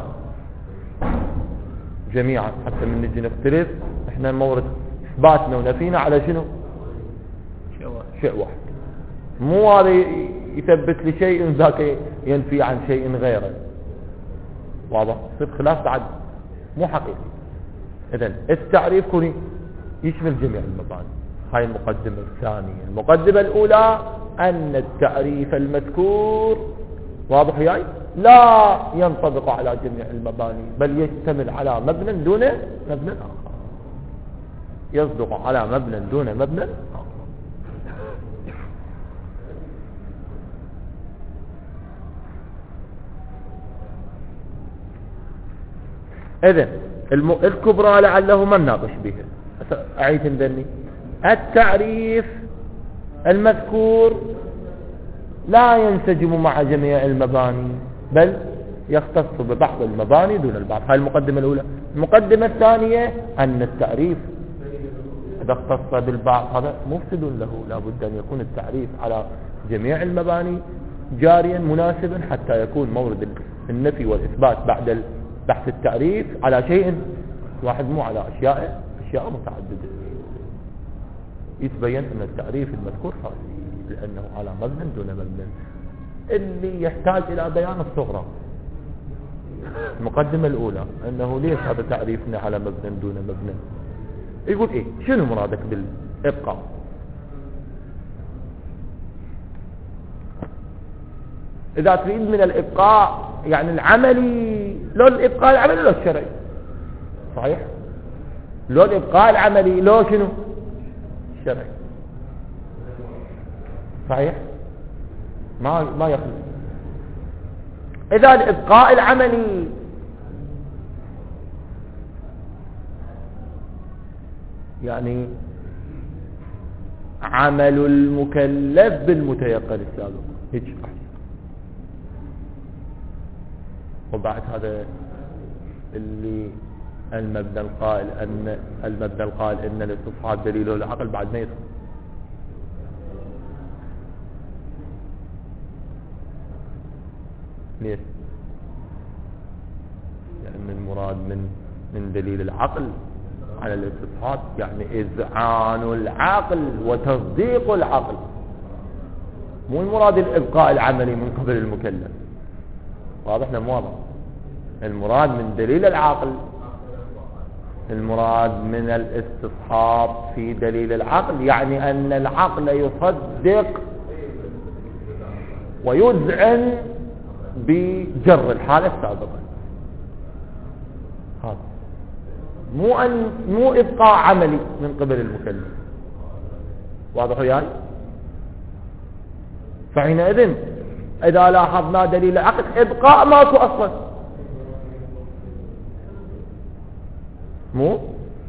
جميعا، حتى من نجي نختلف احنا مورد اثباتنا ونفينا على شنو؟ شيء واحد. مو هذا يثبت لي شيء ذاك ينفي عن شيء غيره. واضح؟ صير خلاف بعد مو حقيقي. اذن التعريف كوني يشمل جميع المباني. هاي المقدمة الثانية. المقدمة الأولى أن التعريف المذكور واضح وياي لا ينطبق على جميع المباني، بل يشتمل على مبنى دون مبنى آخر، يصدق على مبنى دون مبنى آخر. إذن الكبرى لعله ما نناقش بها، أعيد تندني. التعريف المذكور لا ينسجم مع جميع المباني، بل يختص ببعض المباني دون البعض. هاي المقدمة الأولى. المقدمة الثانية أن التعريف إذا اختص بالبعض هذا مفسد له، لا بد أن يكون التعريف على جميع المباني جاريا مناسبا، حتى يكون مورد النفي والإثبات بعد بحث التعريف على شيء واحد، مو على أشياء متعددة. يتبين أن التعريف المذكور فاسد لأنه على مبنى دون مبنى، اللي يحتاج إلى بيان الصغرى. المقدمة الأولى أنه ليش هذا تعريفنا على مبنى دون مبنى؟ يقول إيه؟ شنو مرادك بالإبقاء؟ إذا تريد من الإبقاء يعني العملي، لو الإبقاء العملي لو الشرعي، صحيح؟ لو الإبقاء العملي لو شنو؟ الشرعي، صحيح؟ ما يخلص. إذا الإبقاء العملي يعني عمل المكلف بالمتيقن السابق، هيك أحسن. وبعد هذا اللي المبنى القائل أن الاستصحاب دليله العقل بعد ما يدخل. ليش؟ لأن المراد من دليل العقل على الاستصحاب يعني إذعان العقل وتصديق العقل، مو المراد الإبقاء العملي من قبل المكلف. واضح لم واضح؟ المراد من دليل العقل، المراد من الاستصحاب في دليل العقل يعني أن العقل يصدق ويذعن بجر الحالة السابقة. هذا مو إبقاء عملي من قبل المكلف. واضح وياي؟ فحينئذ إذا لاحظنا دليل العقل إبقاء ماكو أصلا، مو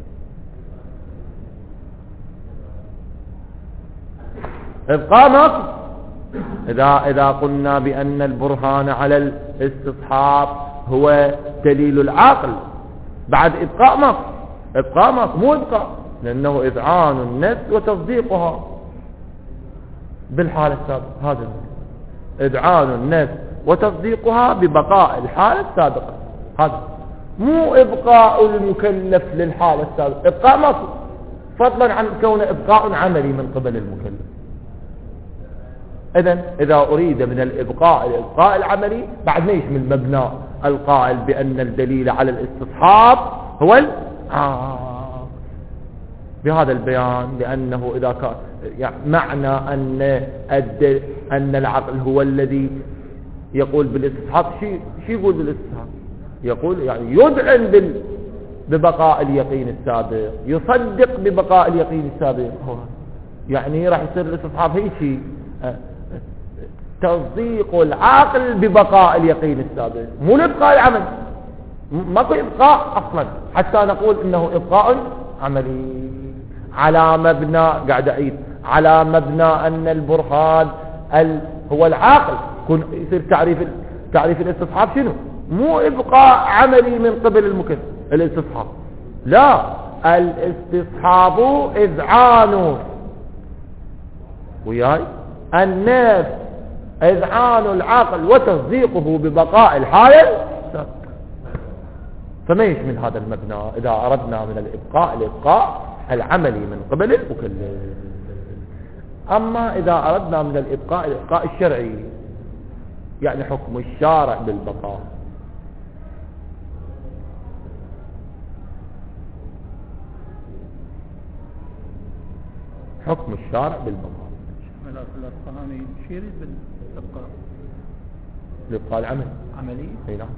إبقاء ماكو. إذا قلنا بأن البرهان على الاستصحاب هو دليل العقل بعد إبقاء ماكو، مو إبقاء، لأنه إذعان النفس وتصديقها بالحالة السابقة. هذا إذعان النفس وتصديقها ببقاء الحالة السابقة، هذا مو إبقاء المكلف للحالة السابقة. إبقاء ماكو، فضلا عن كونه إبقاء عملي من قبل المكلف. إذا أريد من الإبقاء العملي بعد ما يشمل مبنى القائل بأن الدليل على الاستصحاب هو بهذا البيان، لأنه إذا كان يعني معنى أن العقل هو الذي يقول بالاستصحاب، شيء يقول بالاستصحاب؟ يقول يعني يدعن ببقاء اليقين السابق، يصدق ببقاء اليقين السابق، يعني راح يصير الاستصحاب هي شيء تصديق العقل ببقاء اليقين السابق، مو لإبقاء العمل. ماكو إبقاء أصلا حتى نقول إنه إبقاء عملي على مبنى، قاعد أعيد، على مبنى أن البرهان هو العاقل. يصير تعريف الاستصحاب شنو؟ مو إبقاء عملي من قبل المكلف الاستصحاب، لا، الاستصحاب إذعان وياي النفس، إذعان العقل وتصديقه ببقاء الحال. فما يشمل هذا المبنى إذا أردنا من الإبقاء العملي من قبل المكلف. أما إذا أردنا من الإبقاء الشرعي، يعني حكم الشارع بالبقاء. حكم الشارع بالبقاء. الأصفهاني شو يريد بالإبقاء؟ الإبقاء العملي. عملي؟ اي نعم.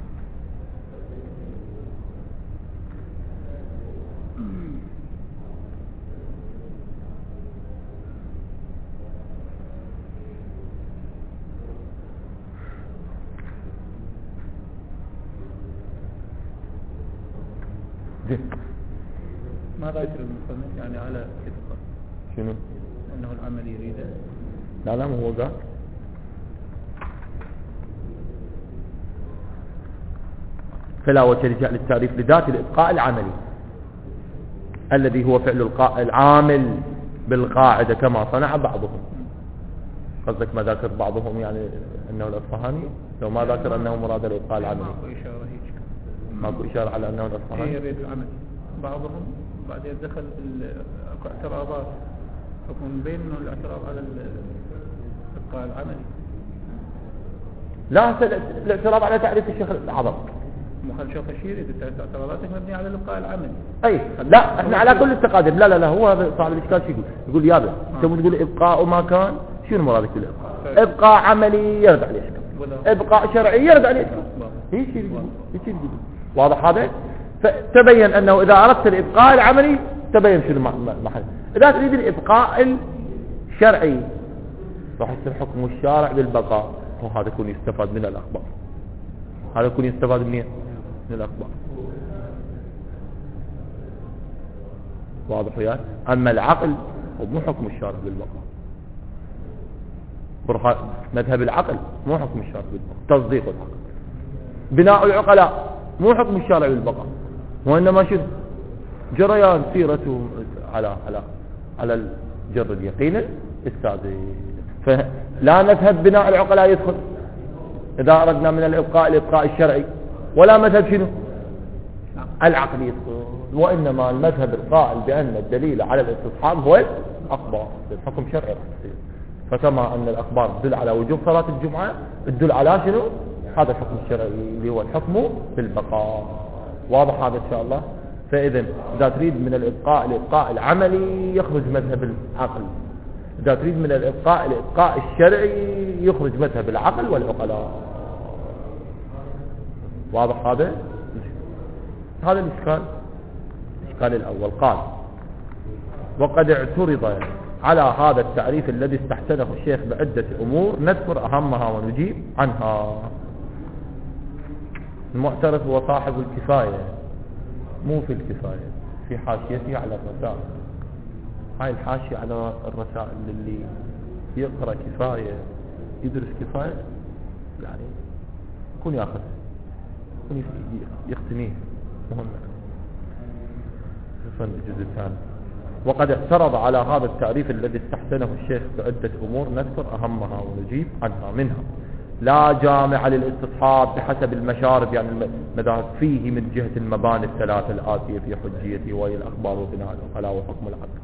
ماذا يجري المصنف يعني على إبقاء؟ شنو؟ أنه العمل يريده؟ لا مو هو ذاك. فلا وجه لجعل التعريف لذات الإبقاء العملي الذي هو فعل العامل بالقاعدة كما صنع بعضهم. قصدك ما ذاكر بعضهم يعني أنه الأصفهاني؟ لو ما ذاكر أنه مراد الإبقاء العملي ماكو إشارة على أنه الأصفهاني يريد العمل. بعضهم بعدين دخل الاعتراضات، حكم بين أنه الاعتراض على الإبقاء العملي. لا، الاعتراض على تعريف الشيخ الأعظم. مخالف شيخ الشيري اعتراضاتك مبنية على الإبقاء العملي. أي لا، احنا على كل التقادم. لا هو هذا صاحب الإشكال شو يقول يابا تبغى تقول إبقاء ما كان، شنو مرادك بالإبقاء؟ إبقاء عملي يرد عليه إشكال، إبقاء شرعي يرد عليه إشكال. ايش يقول؟ واضح هذا؟ فتبين أنه إذا أردت الإبقاء العملي تبين شنو المحل. إذا تريد الإبقاء الشرعي راح يصير حكم الشارع بالبقاء، وهذا يكون يستفاد من الأخبار. هذا يكون يستفاد من الأخبار. واضح وياك؟ أما العقل هو مو حكم الشارع بالبقاء. مذهب العقل مو حكم الشارع بالبقاء، تصديق العقل. بناء العقلاء مو حكم الشارع بالبقاء، وإنما شو جريان سيرته على الجر اليقين السابق. فلا نذهب بناء العقلاء يدخل إذا أردنا من الإبقاء الشرعي، ولا مذهب شنو العقل يدخل، وإنما المذهب القائل بأن الدليل على الاستصحاب هو الأخبار بالحكم شرعي. فكما أن الأخبار تدل على وجوب صلاة الجمعة تدل على شنو هذا الحكم الشرعي اللي هو الحكم بالبقاء. واضح هذا إن شاء الله؟ فإذا إذا تريد من الإبقاء العملي يخرج مذهب العقل، إذا تريد من الإبقاء الشرعي يخرج مذهب العقل والعقلاء. واضح هذا؟ هذا الإشكال الأول. قال وقد اعترض على هذا التعريف الذي استحسنه الشيخ بعدة أمور نذكر أهمها ونجيب عنها. المعترض هو صاحب الكفاية، مو في الكفاية، في حاشيته على الرسائل. هاي الحاشية على الرسائل اللي يقرأ كفاية يدرس كفاية يعني يكون يأخذ يكون يختميه، مهم خصوصا الجزء الثاني. وقد اعترض على هذا التعريف الذي استحسنه الشيخ بعدة أمور نذكر أهمها ونجيب عنها. منها لا جامع للاستصحاب بحسب المشارب يعني المذاهب فيه من جهة المباني الثلاثة الآتية في حجيته وهي الأخبار وبناء العقلاء وحكم العقل،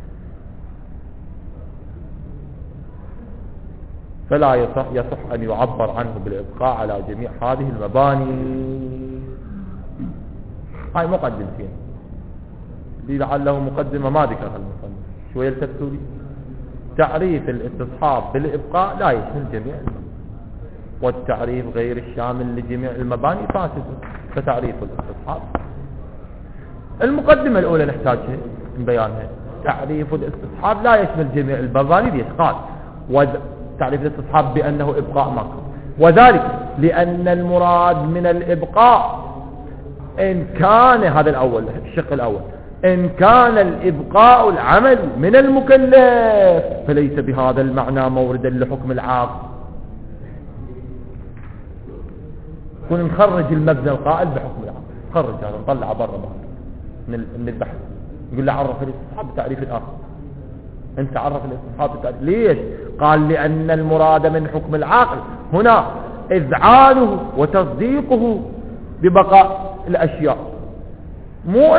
فلا يصح أن يعبر عنه بالإبقاء على جميع هذه المباني. هاي مقدمتين لعله مقدمة ما ذكرها المصنف شوية التفتوا لي. تعريف الاستصحاب بالإبقاء لا يشمل جميع المباني، والتعريف غير الشامل لجميع المباني فاسد، فتعريف الاستصحاب. المقدمة الأولى نحتاجها من بيانها. تعريف الاستصحاب لا يشمل جميع المباني. ليش؟ قال تعريف الاستصحاب بأنه إبقاء ماكو، وذلك لأن المراد من الإبقاء إن كان، هذا الأول الشق الأول، إن كان الإبقاء العمل من المكلف فليس بهذا المعنى موردا لحكم العاقل. كنا نخرج المبنى القائل بحكم العاقل، نخرج هذا نطلع برا من البحث، نقول له عرف الاستصحاب بتعريف الآخر. انت عرف الاستصحاب بتعريف. ليش؟ قال لأن المراد من حكم العاقل هنا إذعانه وتصديقه ببقاء الأشياء، مو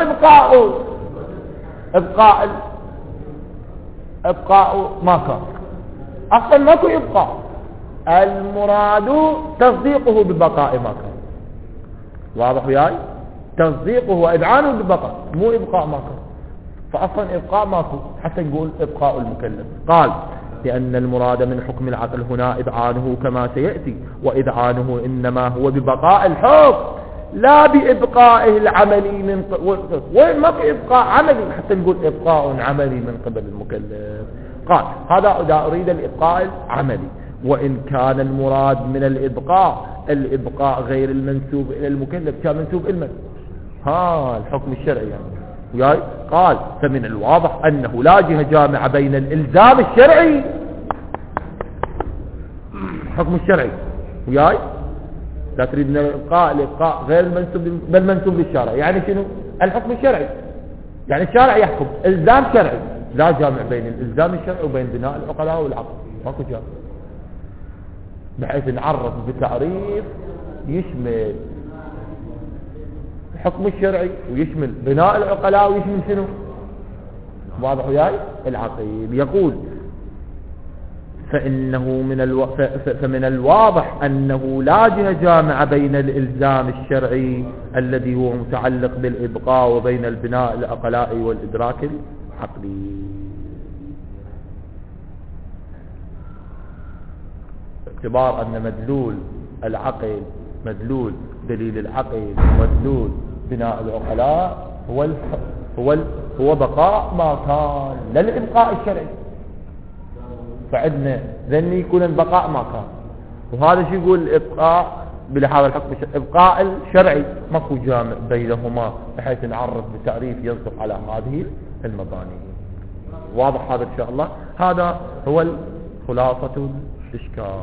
إبقاء ما كان. أصلا ماكو إبقاء، المراد تصديقه ببقاء ما كان. واضح وياي؟ تصديقه وإذعانه ببقاء، مو إبقاء ما كان. فأصلا إبقاء ماكو حتى نقول إبقاء المكلف. قال لأن المراد من حكم العقل هنا إذعانه كما سيأتي، وإذعانه إنما هو ببقاء الحكم لا بإبقائه العملي من وين ما في إبقاء عملي حتى نقول إبقاء عملي من قبل المكلف. قال هذا إذا أريد الإبقاء العملي. وإن كان المراد من الإبقاء غير المنسوب إلى المكلف كان منسوب إلى الحكم الشرعي يعني. قال فمن الواضح أنه لا جهة جامعة بين الإلزام الشرعي الحكم الشرعي وياي لا تريد من الإبقاء غير المنسوب بل منسوب للشارع. يعني شنو الحكم الشرعي؟ يعني الشارع يحكم إلزام شرعي، لا جامع بين الإلزام الشرعي وبين بناء العقلاء والعقل، ماكو جامع، بحيث نعرف بتعريف يشمل الحكم الشرعي ويشمل بناء العقلاء ويشمل شنو؟ واضح وياي؟ العقيل. يقول فمن الواضح أنه لا جهة جامعة بين الإلزام الشرعي الذي هو متعلق بالإبقاء وبين البناء العقلاء والإدراك العقلي. باعتبار أن مدلول العقل، مدلول دليل العقل، مدلول بناء العقلاء هو بقاء ما كان، لا الإبقاء الشرعي. فعندنا ذني يكون البقاء ما كان، وهذا شو يقول الإبقاء بلحاظ الحكم الإبقاء الشرعي ماكو جامع بينهما بحيث نعرف بتعريف يصدق على هذه المباني. واضح هذا إن شاء الله؟ هذا هو خلاصة الإشكال.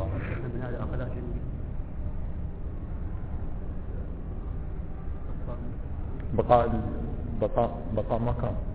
بقاء ما كان